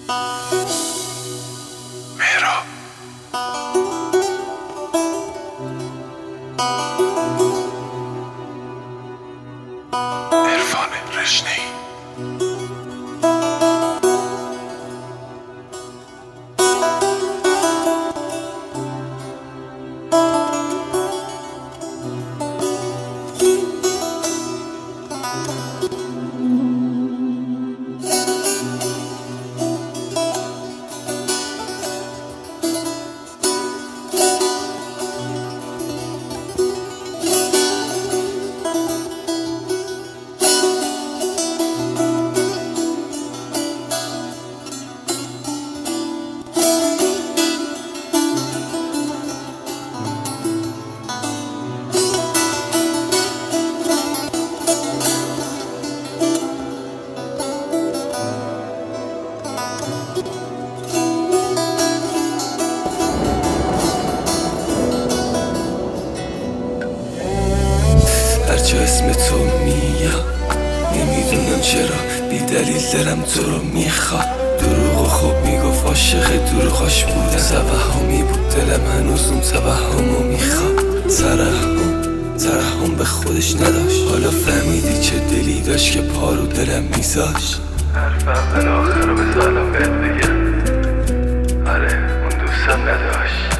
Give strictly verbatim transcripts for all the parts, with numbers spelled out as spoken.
مهراب عرفان رشنه‌ای هرچه اسم تو میاد نمیدونم چرا بی دلیل دلم تو رو میخواد. دروغ و خوب میگفت عاشق دروغاش بوده، توهمی بود دلم هنوز اون توهمو میخواد. ترحم ترحم به خودش نداشت، حالا فهمیدی چه دلی داشت که پارو دلم میذاشت. حرف اول آخر رو به سالم بهت بگم، آره اون دوستم نداشت.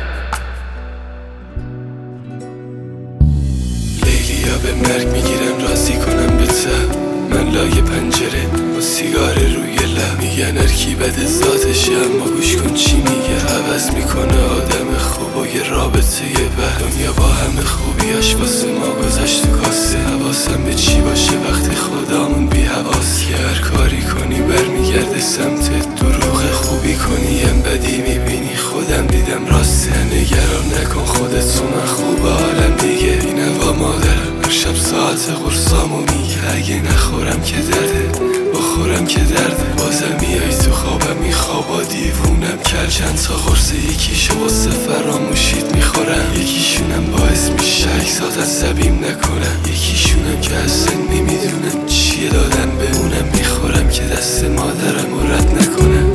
لیلیا به مرگ میگیرم راضی کنم به ته، من لای پنجره با سیگار روی لب. میگن ارکی بده ذاتشه اما گوش کن چی میگه، عوض میکنه آدم خوب و یه رابطه یه بر. دنیا با همه خوبیاش واسه ما گذشت تو کاسه، حواسم به چی باشه وقتی خدامون بی حواسه. هر کاری کنی برمیگرده سمت دروغ، خوبی کنی یم بدی میبینی خودم دیدم راسته. نگران نکن خودتو من خوب حالم دیگه، اینم با مادرم هر شب ساعت قرصامو میگه. اگه نخورم که درده بخورم که درده، بازم میای تو خوابم میخوابا دیوونم کرد. چند تا قرص یکیشو واسه فراموشیت میخورم، یکیشونم باعث میشه اکسات عصبیم نکنم، یکیشونم که اصلا نمیدونم چیه دادن به اونم میخورم که دست مادرم رد نکنم.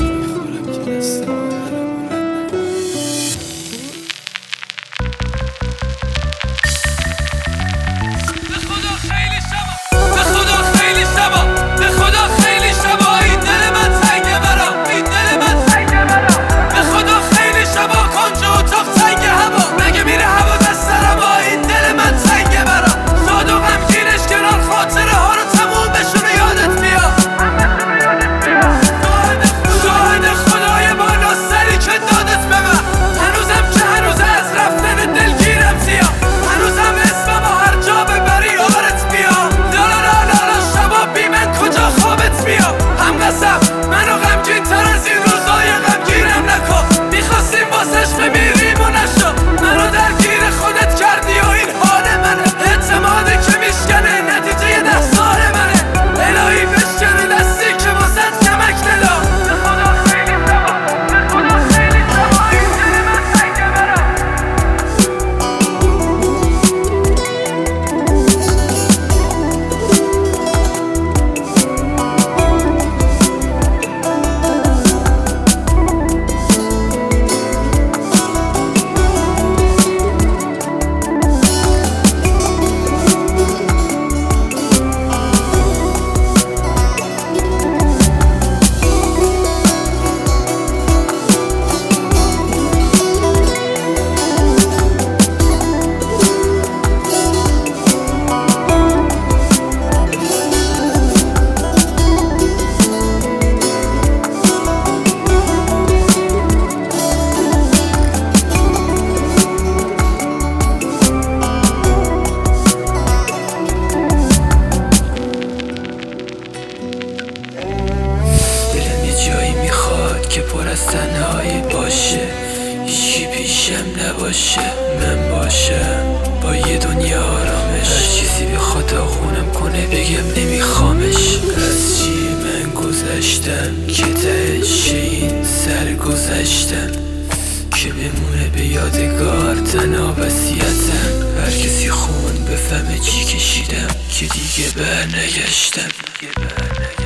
که پر از تنهایی باشه، هیچی پیشم نباشه، من باشم با یه دنیا آرامش. هر چیزی بخواد آخونم کنه بگم نمیخوامش. از چی من گذشتم که تهش این سر گذشتم، که بمونه به یادگار تنها وصیتم. هر کسی خون بفهمه چی کشیدم که دیگه بر نگشتم.